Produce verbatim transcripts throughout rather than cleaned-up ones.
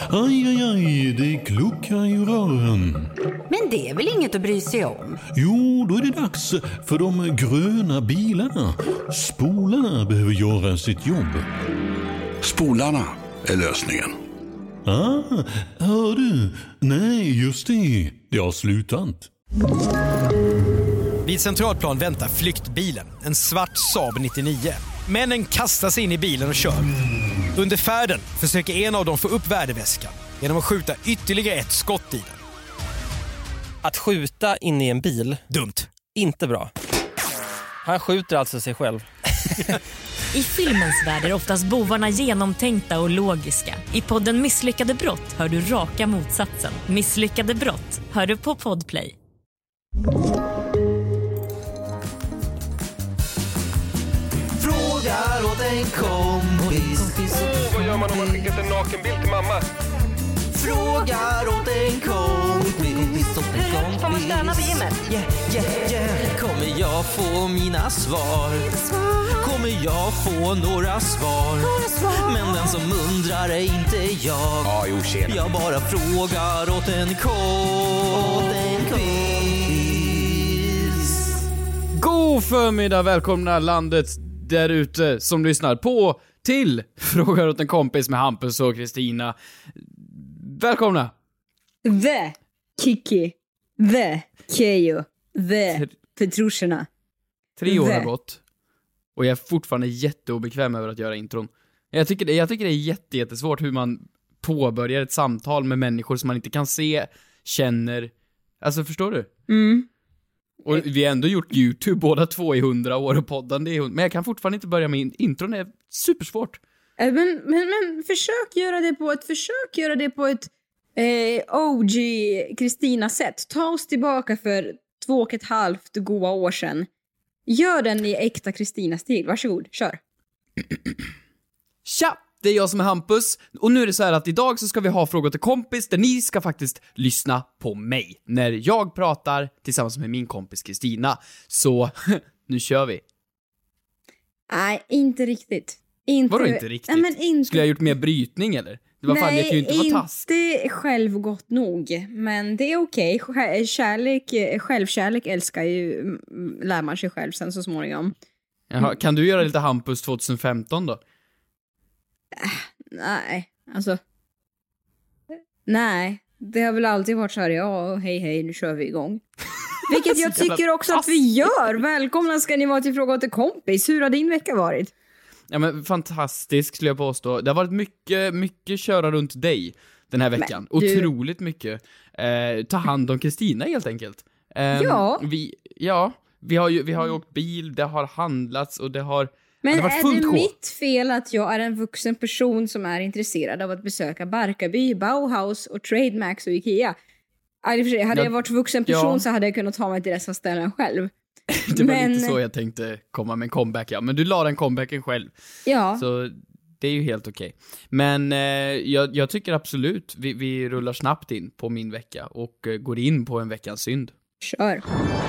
Aj, aj, aj, det kluckar i rören. Men det är väl inget att bry sig om? Jo, då är det dags för de gröna bilarna. Spolarna behöver göra sitt jobb. Spolarna är lösningen. Ah, hör du? Nej, just det. Det har slutat. Vid Centralplan väntar flyktbilen, en svart Saab nittionio. Männen kastar sig in i bilen och kör. Under färden försöker en av dem få upp värdeväskan genom att skjuta ytterligare ett skott i den. Att skjuta in i en bil? Dumt. Inte bra. Han skjuter alltså sig själv. I filmens värld är oftast bovarna genomtänkta och logiska. I podden Misslyckade brott hör du raka motsatsen. Misslyckade brott hör du på Podplay. Frågar åt en kompis. Oh, vad gör man om man skickat en nakenbild till mamma? Frågar åt en kompis. Hur får man stöna vid gymmet? Yeah, yeah, yeah. Kommer jag få mina svar? Kommer jag få några svar? Men den som undrar är inte jag. Ja, jo, tjena. Jag bara frågar åt en kompis. God förmiddag, välkomna landet där ute som lyssnar på till Frågar åt en kompis med Hampus och Kristina. Välkomna! The Kiki, the Kejo, the Petruscherna. Tre år The. har gått och jag är fortfarande jätteobekväm över att göra intron. Jag tycker det, jag tycker det är jätte, jättesvårt hur man påbörjar ett samtal med människor som man inte kan se, känner. Alltså, förstår du? Mm. Och vi har ändå gjort YouTube båda två i hundra år och podden det är hund- men jag kan fortfarande inte börja med in- intron, är supersvårt. Men, men, men försök göra det på ett försök göra det på ett eh, O G Kristina-sätt. Ta oss tillbaka för två och ett halvt goa år sedan. Gör den i äkta Kristina-stil. Varsågod, kör. Tja! Det är jag som är Hampus, och nu är det så här att idag så ska vi ha frågor till kompis där ni ska faktiskt lyssna på mig när jag pratar tillsammans med min kompis Kristina. Så, nu kör vi. Nej, inte riktigt. Inte... Vadå inte riktigt? Nej, men inte... Skulle jag ha gjort mer brytning eller? Det var Nej, fan, jag kan ju inte vara task. inte självgott nog. Men det är okej. Okay. Kärlek, självkärlek älskar ju, lär man sig själv sen så småningom. Jaha, kan du göra lite Hampus tjugohundrafemton då? Äh, nej, alltså. Nej, det har väl alltid varit så här, ja, hej hej, nu kör vi igång. Vilket jag tycker också att vi gör. Välkomna ska ni vara till Fråga åt en kompis. Hur har din vecka varit? Ja, men fantastiskt skulle jag påstå. Det har varit mycket, mycket köra runt dig den här veckan. Men, du... Otroligt mycket. Eh, ta hand om Kristina helt enkelt. Eh, ja. Vi, ja, vi har ju vi har ju åkt bil, det har handlats och det har... Men det är det mitt fel att jag är en vuxen person som är intresserad av att besöka Barkarby, Bauhaus och Trademax och Ikea? Alltså, hade jag, jag varit vuxen person ja. så hade jag kunnat ta mig till dessa ställen själv. Det var men... lite så jag tänkte komma med en comeback, ja. Men du la den comebacken själv. Ja. Så det är ju helt okej. Okay. Men eh, jag, jag tycker absolut vi, vi rullar snabbt in på min vecka och eh, går in på en veckans synd. Kör.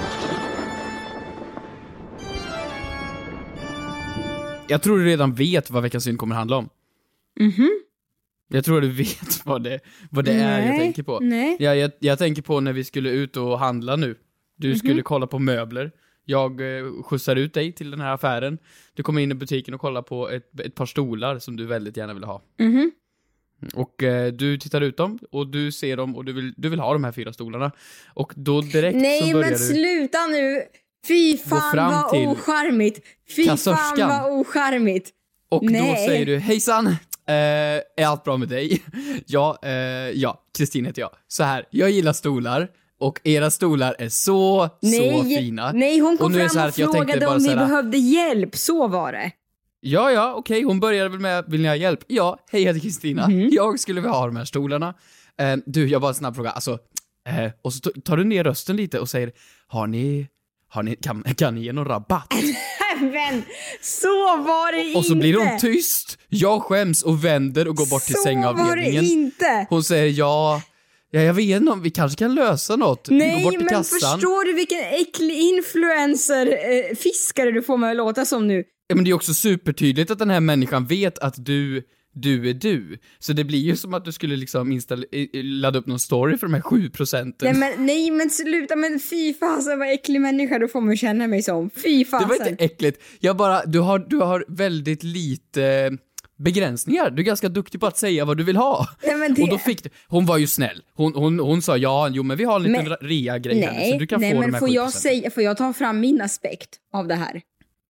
Jag tror du redan vet vad veckans synd kommer handla om. Mhm. Jag tror du vet vad det, vad det är jag tänker på. Nej. Ja, jag, jag tänker på när vi skulle ut och handla nu. Du mm-hmm. skulle kolla på möbler. Jag eh, skjutsar ut dig till den här affären. Du kommer in i butiken och kollar på ett, ett par stolar som du väldigt gärna vill ha. Mhm. Och eh, du tittar ut dem och du ser dem och du vill, du vill ha de här fyra stolarna. Och då direkt Nej, så börjar men du... sluta nu! Fy fan vad ocharmigt! Fy fan vad ocharmigt! Och Nej. då säger du, hejsan, eh, är allt bra med dig? ja, eh, ja, Kristina heter jag. Så här, jag gillar stolar. Och era stolar är så, nej, så fina. Nej, hon kom och fram och, och frågade om vi här, behövde hjälp, så var det. Ja, ja, okej, okay. Hon började väl med, vill ni ha hjälp? Ja, hej, jag heter Kristina. Mm-hmm. Jag skulle vilja ha de här stolarna. Eh, du, jag bara en snabb fråga, alltså, eh, och så tar du ner rösten lite och säger, har ni, har ni kan, kan ni ge någon rabatt? Men, så var det och, inte. Och så blir hon tyst. Jag skäms och vänder och går bort till så sängavdelningen. Så var det inte. Hon säger, ja... Ja, jag vet inte om vi kanske kan lösa något. Nej, vi går bort till men kassan. Förstår du vilken äcklig influencer eh, fiskare du får med att låta som nu? Ja, men det är också supertydligt att den här människan vet att du du är du. Så det blir ju som att du skulle liksom install- ladda upp någon story för de här sju procenten. Nej men, nej, men sluta, men fy fasen vad äcklig människa du får mig känna mig som. Fy fasen. Det var inte äckligt. Jag bara, du har, du har väldigt lite begränsningar. Du är ganska duktig på att säga vad du vill ha. Nej, men det... Och då fick du, hon var ju snäll. Hon, hon, hon sa ja, jo men vi har en liten men... rea-grej här, så du kan nej, få men de här får sju procenten. jag säga, får jag ta fram min aspekt av det här?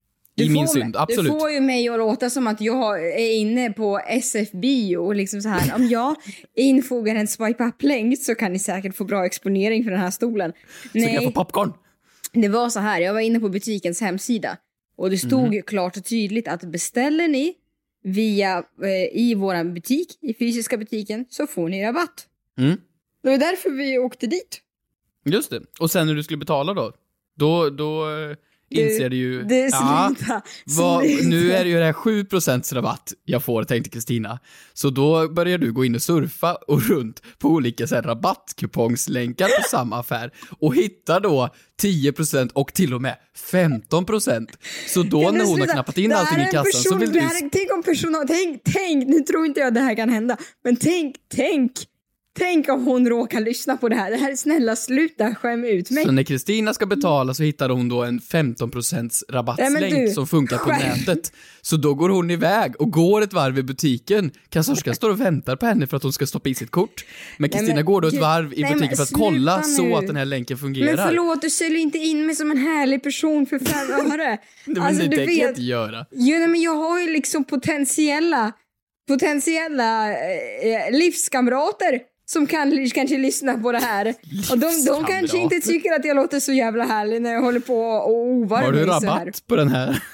I min mig, synd, absolut. Du får ju mig att låta som att jag är inne på S F-bio och liksom så här, om jag infogar en swipe-up-länk så kan ni säkert få bra exponering för den här stolen. Så Nej, kan jag få popcorn. Det var så här, jag var inne på butikens hemsida och det stod mm. klart och tydligt att beställer ni via eh, i våran butik, i fysiska butiken, så får ni rabatt. Mm. Det var därför vi åkte dit. Just det. Och sen när du skulle betala då, då, då inser du ju... Det, ja, sluta, vad, sluta. nu är det ju det här sju procent rabatt jag får, tänkte Kristina. Så då börjar du gå in och surfa och runt på olika så här rabattkupongslänkar på samma affär och hittar då tio procent och till och med femton procent. Så då när hon sluta? har knappat in allting i kassan person, så vill du... Här, tänk om personal... Tänk, tänk, nu tror inte jag det här kan hända, men tänk, tänk Tänk om hon råkar lyssna på det här. Det här är snälla, sluta, skäm ut mig. Så när Kristina ska betala så hittar hon då en femton procent rabattlänk ja, som funkar på skäm. nätet. Så då går hon iväg och går ett varv i butiken. Kassörskan står och väntar på henne för att hon ska stoppa i sitt kort. Men Kristina går då ett varv i butiken för att kolla nu. så att den här länken fungerar. Men förlåt, du säljer inte in mig som en härlig person för fem öre. Men alltså, det kan jag inte göra. Jo, nej, men jag har ju liksom potentiella potentiella eh, livskamrater som kan kanske lyssna på det här. Och de, de kanske inte tycker att jag låter så jävla härlig när jag håller på och ovar mig. Har du rabatt på den här?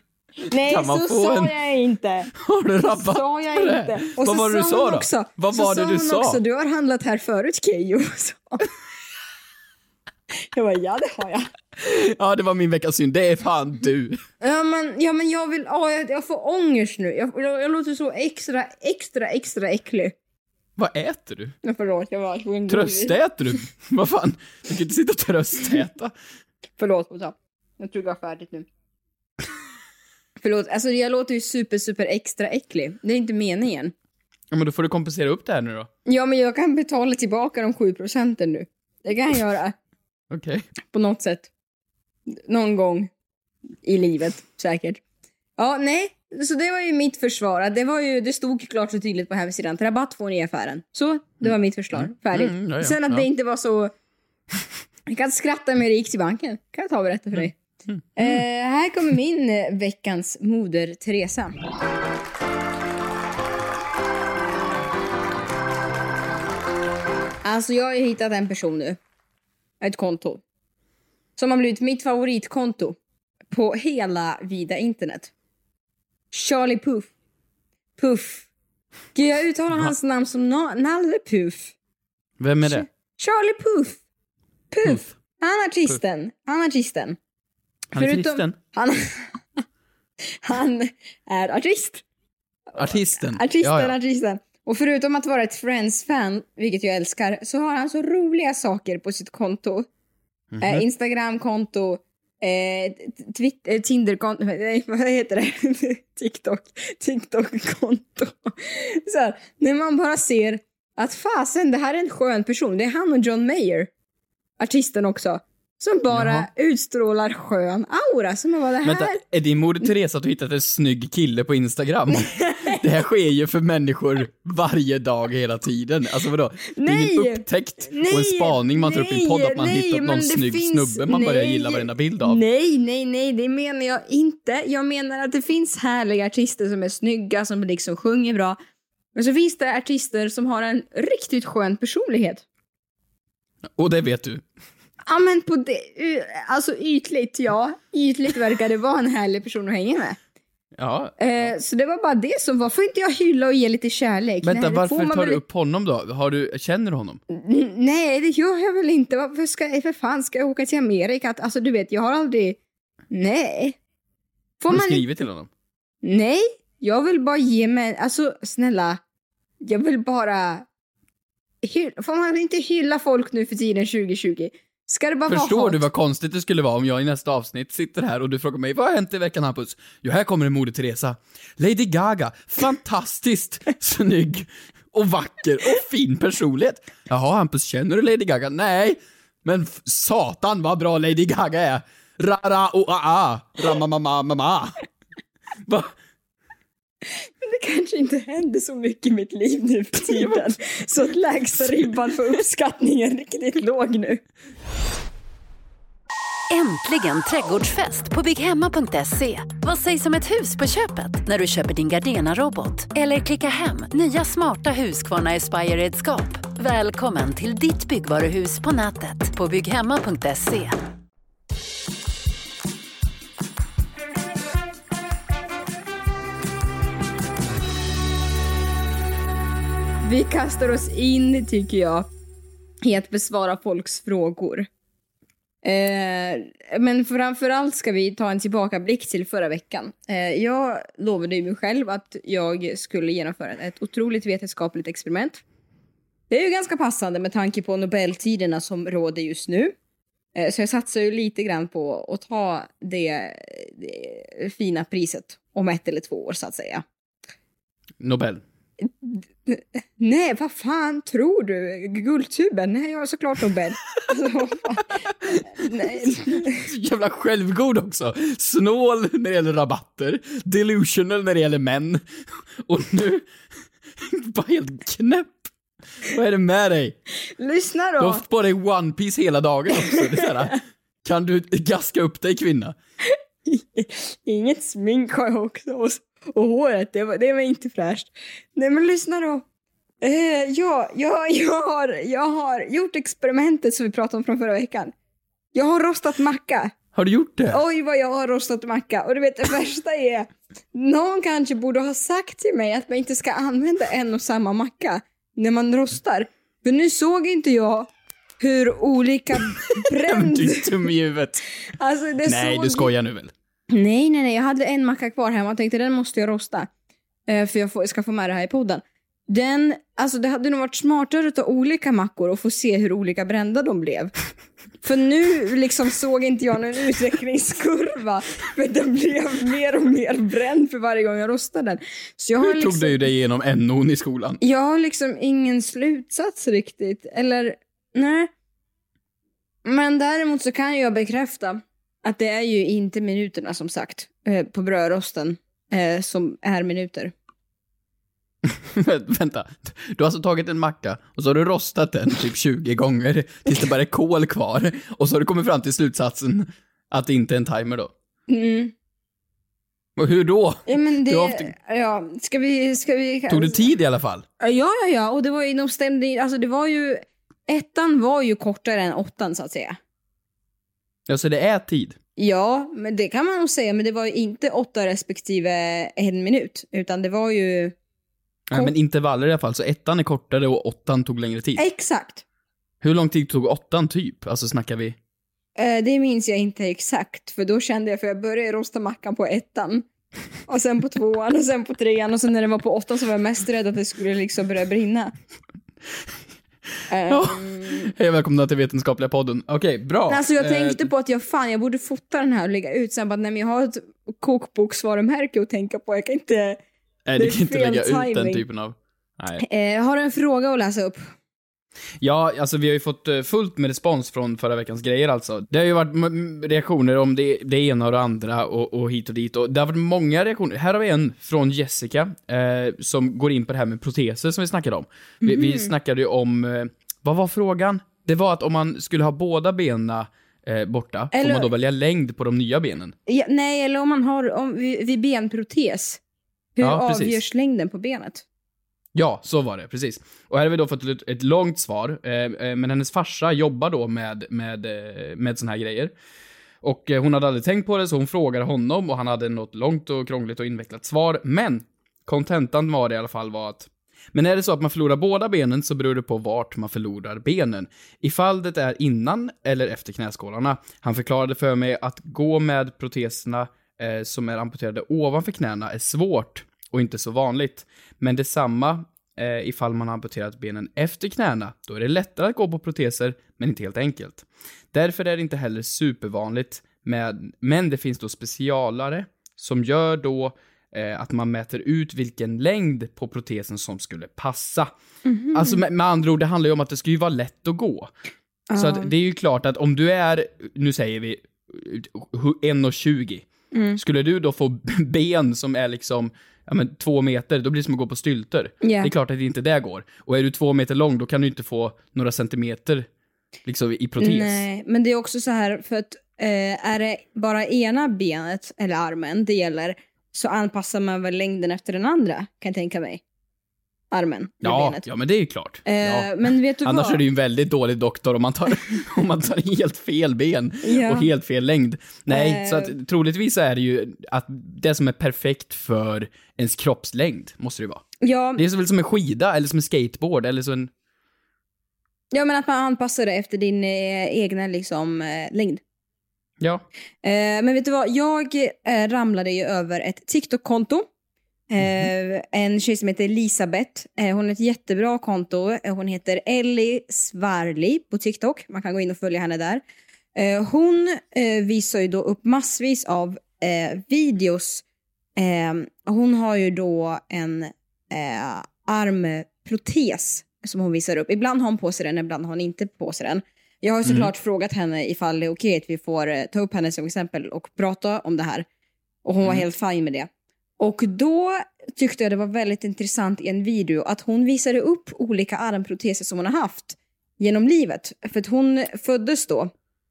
Nej, så sa en... jag inte. Har du rabatt så sa jag på det? inte. Och Vad var det du sa då? Också, Vad var det du sa? Också, du har handlat här förut, Keyyo. Jag bara, ja det har jag. Ja, det var min veckas synd. Det är fan du. Ja, men, ja, men jag vill... Åh, jag, jag får ångest nu. Jag, jag, jag låter så extra, extra, extra äcklig. Vad äter du? Ja, förlåt, jag var tvungen att Tröstäter du? Vad fan? Du kan inte sitta och tröstäta. Förlåt, Osa. Jag tror jag är färdigt nu. Förlåt, alltså jag låter ju super, super extra äcklig. Det är inte meningen. Ja, men då får du kompensera upp det här nu då. Ja, men jag kan betala tillbaka de sju procenten nu. Det kan jag göra. Okej. Okay. På något sätt. Någon gång i livet, säkert. Ja, nej. Så det var ju mitt försvar. Det, var ju, det stod klart och tydligt på hemsidan. Rabatt får ni i affären. Så, det var mitt förslag. Färdigt. Mm, ja, ja, Sen att ja. det inte var så... Jag kan skratta med rik till banken. Kan jag ta och berätta för dig. Mm. Mm. Eh, här kommer min eh, veckans moder Teresa. Alltså jag har ju hittat en person nu. Ett konto. Som har blivit mitt favoritkonto. På hela vida internet. Charlie Puth. Puff. Gud, jag uttalar mm. hans namn som na- Nalle Puff. Vem är det? Charlie Puth. Puth. Puff. Han är artisten. Puff. Han är artisten. Han är kristen? Han, han är artist. Artisten? Artisten, ja, ja. artisten. Och förutom att vara ett Friends-fan, vilket jag älskar, så har han så roliga saker på sitt konto. Mm-hmm. Eh, Instagram-konto, eh, Twitter, eh, Tinder-konto, nej, vad heter det? TikTok, TikTok-konto. Så här, när man bara ser att fasen, det här är en skön person. Det är han och John Mayer, artisten också. Som bara Jaha. utstrålar skön aura. Som var det här. Vänta, är din moder Teresa att du hittat en snygg kille på Instagram? Det här sker ju för människor varje dag hela tiden. Alltså vadå? Det är nej, ingen upptäckt nej, och en spaning man tar upp i en podd att man nej, hittat någon snygg finns, snubbe man nej, börjar gilla varenda bild av. Nej, nej, nej, det menar jag inte. Jag menar att det finns härliga artister som är snygga, som liksom sjunger bra. Men så finns det artister som har en riktigt skön personlighet. Och det vet du. Ja, men på det, alltså ytligt, ja. Ytligt verkar det vara en härlig person att hänga med. Ja. Eh, så det var bara det som var. Får inte jag hylla och ge lite kärlek? Vänta, nej, varför tar väl... du upp honom då? Har du, känner du honom? N- nej, det gör jag väl inte. Varför ska jag, för fan ska jag åka till Amerika? Alltså du vet, jag har aldrig... Nej. Får har du man skrivit inte... till honom? Nej, jag vill bara ge mig... Alltså, snälla. Jag vill bara... Hyll... Får man inte hylla folk nu för tiden tjugo tjugo? Ska det bara vara Förstår hat? du vad konstigt det skulle vara om jag i nästa avsnitt sitter här och du frågar mig, vad har hänt i veckan, Hampus? Jo, här kommer en Moder Teresa. Lady Gaga, fantastiskt snygg och vacker och fin personlighet. Jaha, Hampus, känner du Lady Gaga? Nej, men f- satan vad bra Lady Gaga är. Ra-ra och a-a, ra-ma-ma-ma-ma-ma. Va? Men det kanske inte händer så mycket i mitt liv nu för tiden. Så att lägsta ribban för uppskattningen är riktigt låg nu. Äntligen trädgårdsfest på bygghemma punkt se. Vad sägs om ett hus på köpet när du köper din Gardena-robot? Eller klicka hem nya smarta Husqvarna Aspire-redskap. Välkommen till ditt byggvaruhus på nätet på bygghemma punkt se. Vi kastar oss in, tycker jag, i att besvara folks frågor. Eh, men framförallt ska vi ta en tillbakablick till förra veckan. Eh, jag lovade ju mig själv att jag skulle genomföra ett otroligt vetenskapligt experiment. Det är ju ganska passande med tanke på Nobeltiderna som råder just nu. Eh, så jag satsar ju lite grann på att ta det, det fina priset om ett eller två år, så att säga. Nobel. Nej, vad fan tror du? Guldtuben? Nej, jag har såklart Nobel. Nej. Jävla självgod också. Snål när det gäller rabatter, delusional när det gäller män. Och nu bara helt knäpp. Vad är det med dig? Lyssna då. Du har haft på dig One Piece hela dagen också. Det är så här, kan du gaska upp dig, kvinna? Inget smink har jag också. Och, och håret, det var, det var inte fräscht. Nej, men lyssna då. Eh, ja, jag, jag, har, jag har gjort experimentet som vi pratade om från förra veckan. Jag har rostat macka. Har du gjort det? Oj, vad jag har rostat macka. Och du vet, det värsta är, någon kanske borde ha sagt till mig att man inte ska använda en och samma macka när man rostar. För nu såg inte jag hur olika bränd... Du är dum i huvudet. Alltså, det nej, såg... du skojar nu väl? Nej, nej, nej. Jag hade en macka kvar hemma och tänkte den måste jag rosta. Eh, för jag får, ska få med det här i podden. Den, alltså det hade nog varit smartare att ta olika mackor och få se hur olika brända de blev. För nu liksom såg inte jag någon utvecklingskurva. För den blev mer och mer bränd för varje gång jag rostade den. Så jag har hur liksom, tog du dig igenom N O i skolan? Jag har liksom ingen slutsats riktigt. Eller, nej. Men däremot så kan jag bekräfta att det är ju inte minuterna, som sagt, eh, på brödrosten eh, som är minuter. Vänta, du har alltså tagit en macka och så har du rostat den typ tjugo gånger tills det bara är kol kvar. Och så har du kommit fram till slutsatsen att det inte är en timer då. Mm. Och hur då? Ja, men det... Haft... Ja, ska vi... Ska vi Tog det tid i alla fall? Ja, ja, ja. Och det var ju nog stämde... Alltså det var ju... Ettan var ju kortare än åttan, så att säga. Ja, så det är tid. Ja, men det kan man nog säga. Men det var ju inte åtta respektive en minut. Utan det var ju... Nej, men intervaller i alla fall. Så ettan är kortare och åttan tog längre tid. Exakt. Hur lång tid tog åttan typ? Alltså snackar vi... Eh, det minns jag inte exakt. För då kände jag, för jag började rosta mackan på ettan. Och sen på tvåan och sen på trean. Och sen när det var på åttan så var jag mest rädd att det skulle liksom börja brinna. Ja. Um, Hej och välkomna till Vetenskapliga podden. Okej, okay, bra. Alltså jag tänkte eh, på att jag fan, jag borde fota den här och lägga ut sen. Bara, nej, men jag har ett kokboksvarumärke att tänka på. Jag kan inte... Nej, du kan inte lägga timing. ut den typen av... Nej. Eh, har du en fråga att läsa upp? Ja, alltså vi har ju fått fullt med respons från förra veckans grejer alltså. Det har ju varit m- reaktioner om det, det ena och det andra och, och hit och dit. Och det har varit många reaktioner. Här har vi en från Jessica eh, som går in på det här med proteser som vi snackade om. Vi, mm. vi snackade ju om... Eh, vad var frågan? Det var att om man skulle ha båda benen eh, borta, eller, får man då välja längd på de nya benen? Ja, nej, eller om man har om, vid, vid benprotes. Hur ja, avgörs längden på benet? Ja, så var det, precis. Och här har vi då fått ett, ett långt svar. Eh, men hennes farsa jobbar då med, med, med såna här grejer. Och eh, hon hade aldrig tänkt på det, så hon frågade honom och han hade något långt och krångligt och invecklat svar. Men kontentan var det i alla fall var att men är det så att man förlorar båda benen så beror det på vart man förlorar benen. Ifall det är innan eller efter knäskålarna. Han förklarade för mig att gå med proteserna eh, som är amputerade ovanför knäna är svårt och inte så vanligt. Men detsamma eh, ifall man har amputerat benen efter knäna. Då är det lättare att gå på proteser, men inte helt enkelt. Därför är det inte heller supervanligt, med, men det finns då specialare som gör då eh, att man mäter ut vilken längd på protesen som skulle passa. Mm-hmm. Alltså med, med andra ord, det handlar ju om att det ska ju vara lätt att gå. Uh. Så att det är ju klart att om du är, nu säger vi en komma tjugo, mm. skulle du då få ben som är liksom ja, men två meter, då blir det som att gå på stylter. Yeah. Det är klart att det inte där går. Och är du två meter lång, då kan du inte få några centimeter liksom i protes. Nej, men det är också så här, för att eh, är det bara ena benet eller armen det gäller, så anpassar man väl längden efter den andra, kan jag tänka mig. Armen, ja, benet. Ja, men det är ju klart. Eh, ja. Men vet du Annars vad? är det ju en väldigt dålig doktor om man tar, om man tar helt fel ben ja. och helt fel längd. Nej, eh. så att troligtvis är det ju att det som är perfekt för ens kroppslängd måste det vara. Ja. Det är väl som en skida eller som en skateboard eller så en... Ja, men att man anpassar det efter din eh, egna liksom eh, längd. Ja. Eh, men vet du vad? Jag eh, ramlade ju över ett TikTok-konto. Mm-hmm. Eh, en tjej som heter Elisabeth. Eh, hon har ett jättebra konto. Eh, hon heter Ellie Svarli på TikTok. Man kan gå in och följa henne där. Eh, hon eh, visar ju då upp massvis av eh, videos. Eh, hon har ju då en eh, armprotes som hon visar upp. Ibland har hon på sig den, ibland har hon inte på sig den. Jag har såklart mm. frågat henne ifall det är okej att vi får eh, ta upp henne som exempel och prata om det här. Och hon mm. var helt fin med det. Och då tyckte jag det var väldigt intressant i en video att hon visade upp olika armproteser som hon har haft genom livet. För att hon föddes då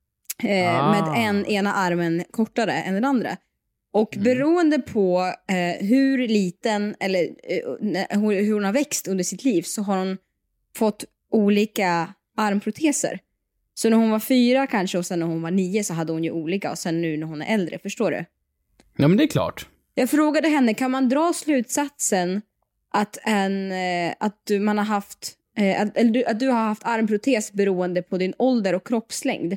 eh, ah. med en ena armen kortare än den andra. Och mm. beroende på eh, hur liten eller eh, hur hon har växt under sitt liv så har hon fått olika armproteser. Så när hon var fyra kanske och sen när hon var nio så hade hon ju olika och sen nu när hon är äldre, förstår du? Ja, men det är klart. Jag frågade henne, kan man dra slutsatsen att, en, att man har haft att, eller att du har haft armprotes beroende på din ålder och kroppslängd?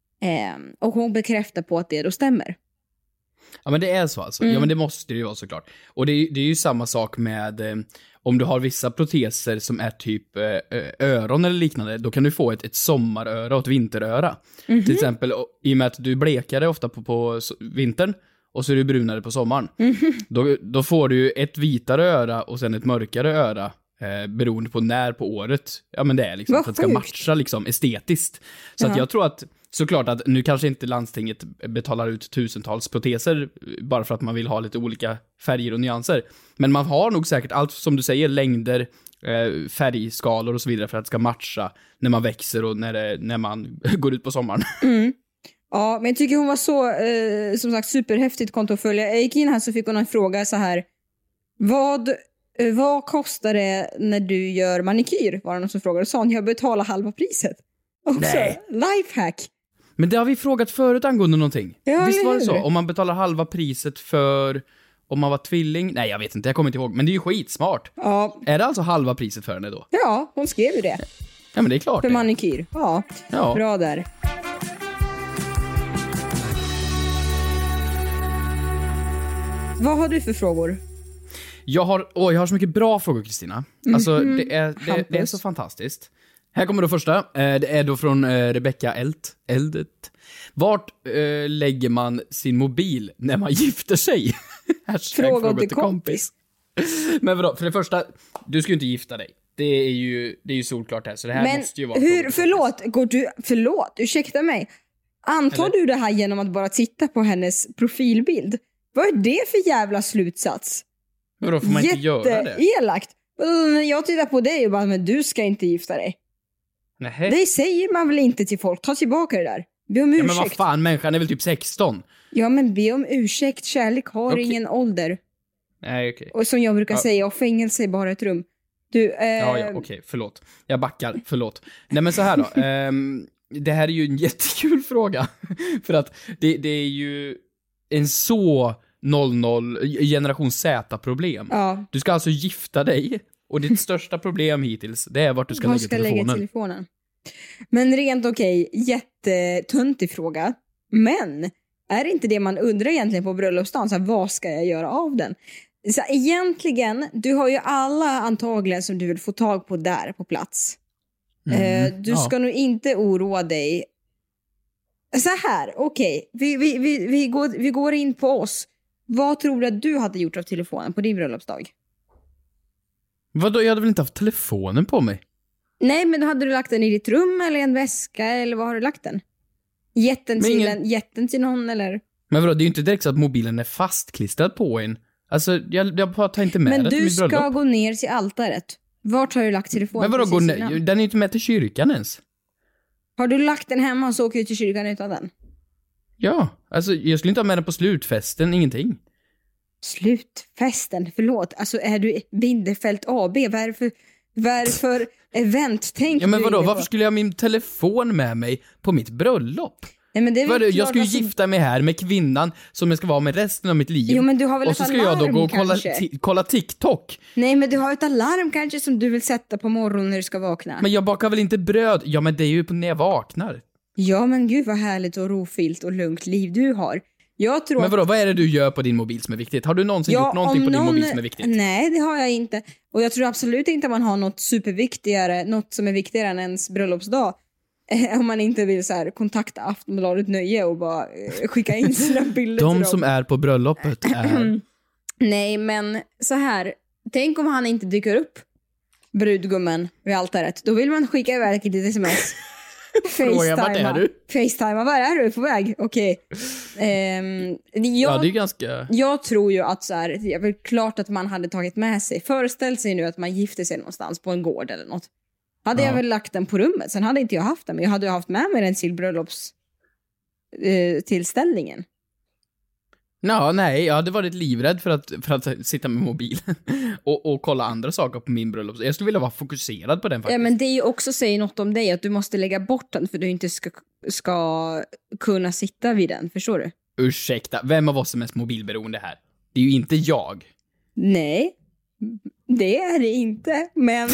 Och hon bekräftar på att det då stämmer. Ja, men det är så alltså. Mm. Ja, men det måste det ju vara såklart. Och det är, det är ju samma sak med eh, om du har vissa proteser som är typ eh, öron eller liknande, då kan du få ett, ett sommaröra och ett vinteröra. Mm-hmm. Till exempel, i och med att du blekade ofta på, på vintern och så är du brunare på sommaren. Mm-hmm. Då, då får du ett vitare öra och sen ett mörkare öra. Eh, beroende på när på året. Ja, men det är liksom för att det ska matcha liksom estetiskt. Så uh-huh. att jag tror att såklart att nu kanske inte landstinget betalar ut tusentals proteser bara för att man vill ha lite olika färger och nyanser. Men man har nog säkert allt som du säger, längder, eh, färgskalor och så vidare för att det ska matcha när man växer och när, det, när man går ut på sommaren. Mm. Ja, men jag tycker hon var så eh, som sagt superhäftigt konto att följa. Jag gick in här så fick hon en fråga så här. Vad... Vad kostar det när du gör manikyr? Var det någon som frågade. Sa hon, jag betalar halva priset. Också, nej. Lifehack. Men det har vi frågat förut angående någonting. Ja, visst var det så? Om man betalar halva priset för om man var tvilling. Nej, jag vet inte, jag kommer inte ihåg. Men det är ju skitsmart. Ja. Är det alltså halva priset för henne då? Ja, hon skrev ju det. Ja, men det är klart. För det. manikyr. Ja, ja, bra där. Vad har du för frågor? Jag har, åh, jag har så mycket bra frågor, Kristina. Alltså, mm-hmm. det, är, det, det är så fantastiskt. Här kommer då första. Eh, det är då från eh, Rebecca Elt. Eldet. Vart eh, lägger man sin mobil när man gifter sig? Fråga, fråga till kompis. kompis. Men vadå, för det första, du ska ju inte gifta dig. Det är ju, det är ju solklart här, så det här Men måste ju vara... hur, förlåt, går du, förlåt, ursäkta mig. Antar Eller? du det här genom att bara titta på hennes profilbild? Vad är det för jävla slutsats? Men då får man inte göra det. Jätteelakt. Jag tittar på dig och bara, men du ska inte gifta dig. Nähä. Det säger man väl inte till folk. Ta tillbaka det där. Be om ursäkt. Ja, men vad fan, människan är väl typ sexton? Ja, men be om ursäkt. Kärlek har okay. ingen ålder. Nej, okej. Okay. Och som jag brukar ja. säga, och fängelse är bara ett rum. Du, eh... Ja, ja, okej, okay, förlåt. Jag backar, förlåt. Nej, men så här då. ehm, det här är ju en jättekul fråga. För att det, det är ju en så... noll noll generation Z-problem. Ja. Du ska alltså gifta dig och ditt största problem hittills, det är vart du ska, lägga, ska telefonen. lägga telefonen. Men rent okej, okay, jättetöntig fråga. Men är det inte det man undrar egentligen på bröllopsdagen? Så här, vad ska jag göra av den? Så egentligen, du har ju alla antagligen som du vill få tag på där på plats. Mm, eh, du ja. ska nog inte oroa dig. Så här, okej. Okay. Vi, vi, vi, vi, går, vi går in på oss. Vad tror du att du hade gjort av telefonen på din bröllopsdag? Vadå, jag hade väl inte haft telefonen på mig? Nej, men då hade du lagt den i ditt rum eller en väska, eller vad har du lagt den? Jätten till, ingen... en, jätten till någon, eller? Men vadå, det är ju inte direkt så att mobilen är fastklistrad på en. Alltså, jag, jag bara tar inte med men den till du mitt bröllop. ska gå ner till altaret. Vart har du lagt telefonen? Men vadå, gå ner? Den är ju inte med till kyrkan ens. Har du lagt den hemma och så åker du till kyrkan utan den? Ja, alltså jag skulle inte ha med den på slutfesten, ingenting. Slutfesten, förlåt. Alltså är du Bindefält A B? Varför, varför event tänker Ja men vadå, du varför skulle jag ha min telefon med mig på mitt bröllop? Nej, men det är vadå, klart, jag ska ju alltså... gifta mig här med kvinnan som jag ska vara med resten av mitt liv. Jo, men du har väl och så ett ska jag då gå och kolla, kanske? t- kolla TikTok. Nej, men du har ett alarm kanske som du vill sätta på morgonen när du ska vakna. Men jag bakar väl inte bröd? Ja men det är ju på när jag vaknar. Ja men gud vad härligt och rofyllt och lugnt liv du har. Jag tror Men vadå, vad är det du gör på din mobil som är viktigt? Har du någonsin ja, gjort någonting på någon... din mobil som är viktigt? Nej, det har jag inte. Och jag tror absolut inte att man har något superviktigare, något som är viktigare än ens bröllopsdag. Eh, om man inte vill så här, kontakta Aftonbladet Nöje och bara eh, skicka in sina bilder De till dem. som är på bröllopet är... Nej, men så här. Tänk om han inte dyker upp, brudgummen vid altaret. Då vill man skicka iväg ett litet sms. Fråga, vart är du? Facetime, var är du på väg? Okej. Okay. Um, ja, det är ganska... Jag tror ju att så här, det är väl klart att man hade tagit med sig. Föreställ sig nu att man gifte sig någonstans på en gård eller något. Hade ja. jag väl lagt den på rummet. Sen hade inte jag haft den, men jag hade ju haft med mig den till bröllops uh, tillställningen. Ja, nej, jag hade varit livrädd för att, för att sitta med mobilen och, och kolla andra saker på min bröllop. Jag skulle vilja vara fokuserad på den faktiskt. Ja, men det är ju också säger något om dig att du måste lägga bort den för du inte ska, ska kunna sitta vid den, förstår du? Ursäkta, vem av oss är mest mobilberoende här? Det är ju inte jag. Nej, det är det inte, men...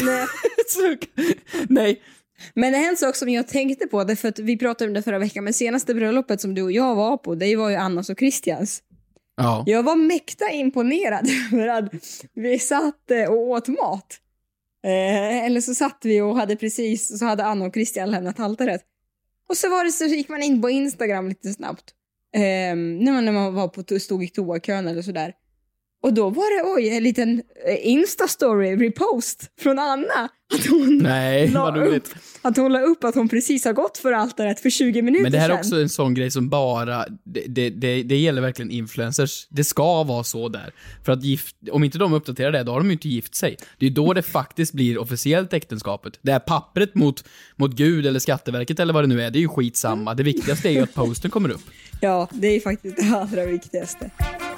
Nej. Men det är en sak som jag tänkte på, det för att vi pratade om det förra veckan, men senaste bröllopet som du och jag var på, det var ju Annas och Christians. Ja. Jag var mäkta imponerad över att vi satt och åt mat. Eh, eller så satt vi och hade precis, så hade Anna och Christian lämnat altaret. Och så var det så gick man in på Instagram lite snabbt. Eh, när, man, när man var på, stod i toakön eller sådär. Och då var det, oj, en liten Insta-story, repost från Anna. Att hon Nej, vad roligt. Upp, att hon la upp att hon precis har gått för altaret för tjugo minuter sedan. Men det här är också en sån grej som bara, det, det, det, det gäller verkligen influencers. Det ska vara så där. För att gift, om inte de uppdaterar det, då har de ju inte gift sig. Det är då det faktiskt blir officiellt äktenskapet. Det här pappret mot, mot Gud eller Skatteverket eller vad det nu är, det är ju skitsamma. Det viktigaste är ju att posten kommer upp. Ja, det är faktiskt det allra viktigaste.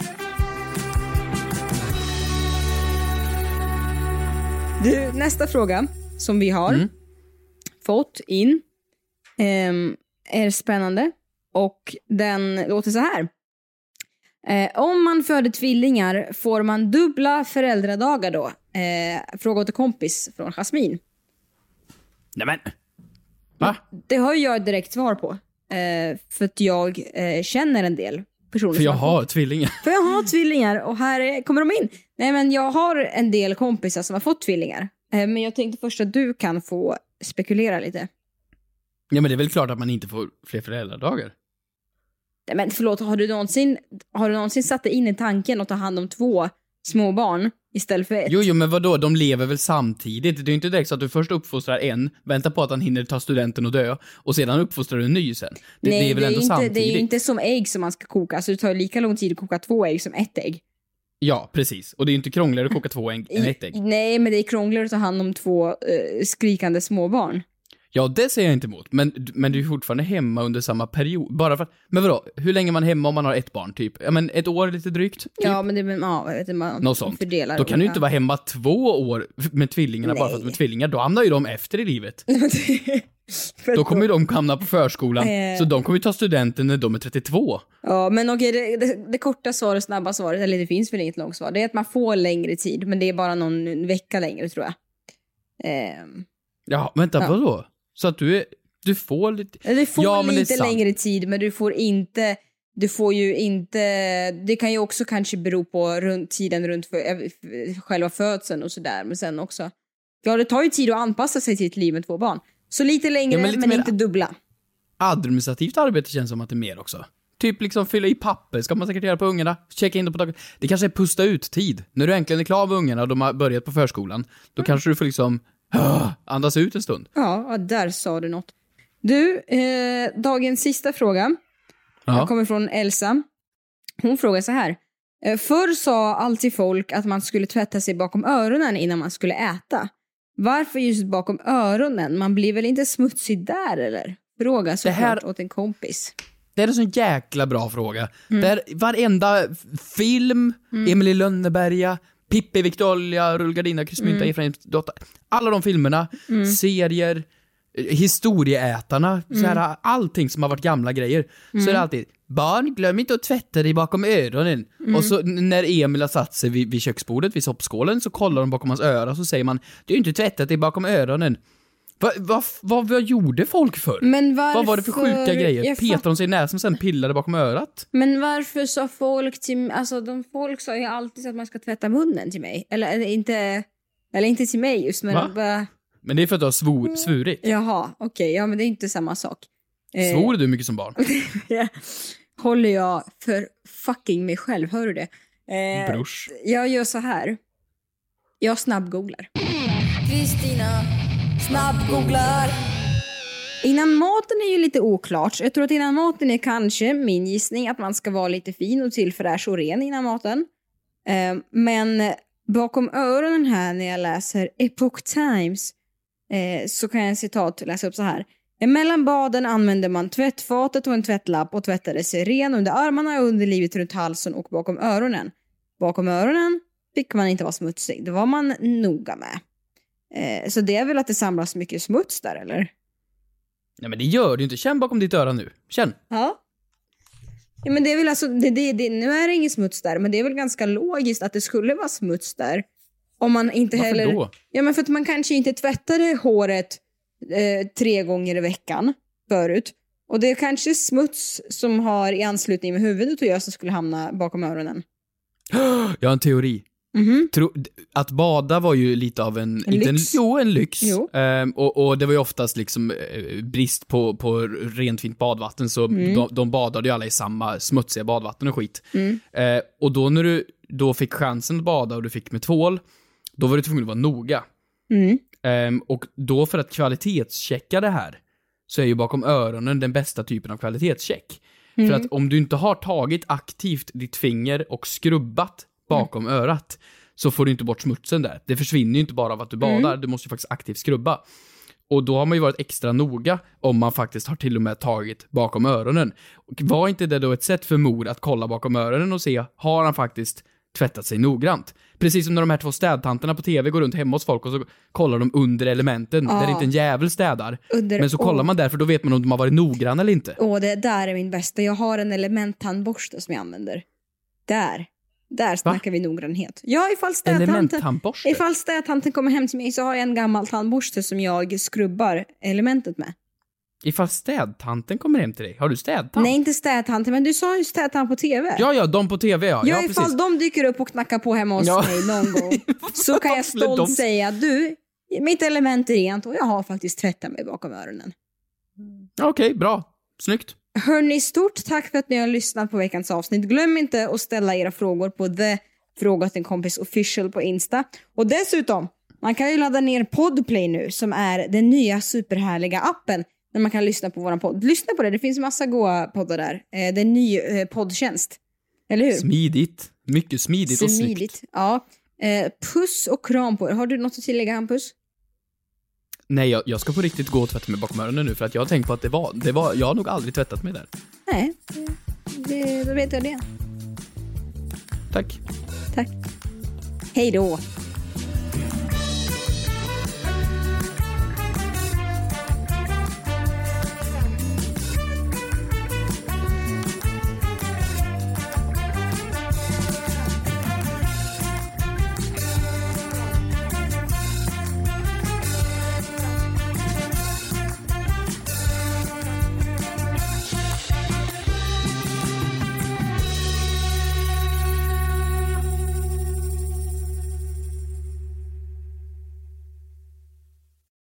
Du, nästa fråga som vi har mm. fått in eh, är spännande och den låter så här. Eh, om man föder tvillingar får man dubbla föräldradagar då? Eh, fråga åt en kompis från Jasmin. Nämen. Va? Det har jag ett direkt svar på. Eh, för att jag eh, känner en del personer. För jag har, har tvillingar. För jag har tvillingar och här kommer de in. Nej, men jag har en del kompisar som har fått tvillingar. Eh, men jag tänkte först att du kan få spekulera lite. Ja, men det är väl klart att man inte får fler föräldradagar. Nej, men förlåt, har du någonsin, har du någonsin satt dig in i tanken att ta hand om två små barn istället för ett? Jo, jo, men vadå? De lever väl samtidigt? Det är ju inte direkt så att du först uppfostrar en, väntar på att han hinner ta studenten och dö, och sedan uppfostrar du en ny sen. Det, Nej, det är väl det är ändå inte, samtidigt? det är ju inte som ägg som man ska koka. Alltså det tar lika lång tid att koka två ägg som ett ägg. Ja, precis. Och det är ju inte krångligare att koka två ägg än ett ägg. Nej, men det är krångligare att ta hand om två uh, skrikande småbarn. Ja, det säger jag inte emot. Men, men du är fortfarande hemma under samma period. Bara för, men vadå? Hur länge är man hemma om man har ett barn, typ? Ja, men ett år lite drygt? Typ? Ja, men det är, ja, jag vet inte, man något sånt. fördelar. Då kan du inte vara hemma två år med tvillingarna. Nej. Bara för att de är tvillingar. Då hamnar ju de efter i livet. Då kommer ju de hamna på förskolan. Eh. Så de kommer ju ta studenten när de är trettiotvå. Ja, men okej, det, det, det korta svaret, snabba svaret, eller det finns väl inget långt svar. Det är att man får längre tid, men det är bara någon vecka längre, tror jag. Eh. Ja, vänta, ja. Vadå? Så att du är, du får lite... Du får ja, men lite längre tid, men du får inte du får ju inte, det kan ju också kanske bero på runt, tiden runt för, själva födseln och sådär, men sen också, ja det tar ju tid att anpassa sig till ett liv med två barn. Så lite längre, ja, men, lite men inte dubbla. Administrativt arbete känns som att det är mer också. Typ liksom fylla i papper, ska man säkert göra på ungarna, checka in dem på dagen. Det kanske är pusta ut tid. När du äntligen är klar med ungarna och de har börjat på förskolan, då mm. kanske du får liksom uh, andas ut en stund. Ja, där sa du något. Du, eh, dagens sista fråga. Ja. Jag kommer från Elsa. Hon frågar så här. Förr sa alltid folk att man skulle tvätta sig bakom öronen innan man skulle äta. Varför just bakom öronen? Man blir väl inte smutsig där, eller? Fråga såklart här... åt en kompis. Det är en sån jäkla bra fråga. Mm. Där varenda film, mm. Emily Lönneberga, Pippi Victoria, Rullgardina, Kryssmynta, mm. Efraim Dotter. Alla de filmerna, mm. serier, historieätarna, mm. så här, allting som har varit gamla grejer. Mm. Så är det alltid, barn, glöm inte att tvätta dig bakom öronen. Mm. Och så när Emil har satt sig vid, vid köksbordet, vid soppskålen, så kollar de bakom hans öra och så säger man, du har inte tvättat dig bakom öronen. Vad va, va, vad gjorde folk för? Men varför... Vad var det för sjuka grejer? Petade de sig i näsan och sen pillade bakom örat? Men varför sa folk till... Alltså, de folk sa ju alltid att man ska tvätta munnen till mig. Eller, eller inte... Eller inte till mig just, men... Va? Bara... Men det är för att du har svor, svurit. Jaha, okej. Okay, ja, men det är inte samma sak. Svor du mycket som barn? Ja. Håller jag för fucking mig själv, hör du det? Eh, Brors. Jag gör så här. Jag snabbgooglar. Kristina... snabbgooglar. Innan maten är ju lite oklart. Jag tror att innan maten är kanske min gissning att man ska vara lite fin och tillfräsch och ren innan maten. Eh, men bakom öronen här när jag läser Epoch Times eh, så kan jag en citat läsa upp så här. Mellan baden använde man tvättfatet och en tvättlapp och tvättade sig ren under armarna och underlivet runt halsen och bakom öronen. Bakom öronen fick man inte vara smutsig. Det var man noga med. Eh, så det är väl att det samlas mycket smuts där, eller? Nej, men det gör du inte. Känn bakom ditt öra nu. Känn. Ja. Ja, men det är väl alltså, det, det, det, nu är det ingen smuts där, men det är väl ganska logiskt att det skulle vara smuts där. Om man inte Varför heller... då? Ja, men för att man kanske inte tvättade håret eh, tre gånger i veckan förut. Och det är kanske smuts som har i anslutning med huvudet och jag som skulle hamna bakom öronen. Jag har en teori. Mm-hmm. Tro, att bada var ju lite av en, en inte lyx. En, jo, en lyx. Jo. Um, och, och det var ju oftast liksom uh, brist på, på rent fint badvatten, så mm. de, de badade ju alla i samma smutsiga badvatten och skit. Mm. Uh, och då när du då fick chansen att bada och du fick med tvål, då var du tvungen att vara noga. Mm. Um, och då för att kvalitetschecka det här så är ju bakom öronen den bästa typen av kvalitetscheck. Mm. För att om du inte har tagit aktivt ditt finger och skrubbat bakom mm. örat, så får du inte bort smutsen där. Det försvinner ju inte bara av att du badar. Mm. Du måste ju faktiskt aktivt skrubba. Och då har man ju varit extra noga om man faktiskt har till och med tagit bakom öronen. Och var inte det då ett sätt för mor att kolla bakom öronen och se, har han faktiskt tvättat sig noggrant? Precis som när de här två städtanterna på tv går runt hemma hos folk och så kollar de under elementen, ah. där inte en jävel städar. Under, Men så kollar oh. man där, för då vet man om de har varit noggrann eller inte. Åh, oh, det där är min bästa. Jag har en elementtandborste som jag använder. Där. Där snackar Va? vi noggrannhet. Ja, ifall städtanten, ifall städtanten kommer hem till mig så har jag en gammal tandborste som jag skrubbar elementet med. Ifall städtanten kommer hem till dig, har du städtant? Nej, inte städtanten, men du sa ju städtant på tv. Ja, ja, de på tv, ja. Ja, ja ifall precis. de dyker upp och knackar på hemma hos ja. mig någon gång så kan jag stolt de... säga, du, mitt element är rent och jag har faktiskt tvättat mig bakom öronen. Okej, okay, bra. Snyggt. Hörni, stort tack för att ni har lyssnat på veckans avsnitt. Glöm inte att ställa era frågor på The Fråga till en kompis official på Insta. Och dessutom, man kan ju ladda ner Podplay nu, som är den nya superhärliga appen där man kan lyssna på våran podd. Lyssna på det, det finns massa goa poddar där. Det är en ny eh, poddtjänst. Eller hur? Smidigt. Mycket smidigt, smidigt. och snyggt. Ja. Eh, puss och kram på er. Har du något att tillägga, Hampus? Nej, jag, jag ska på riktigt gå och tvätta mig bakom öronen nu, för att jag har tänkt på att det var, det var jag har nog aldrig tvättat mig där. Nej, det, då vet jag det. Tack. Tack. Hej då.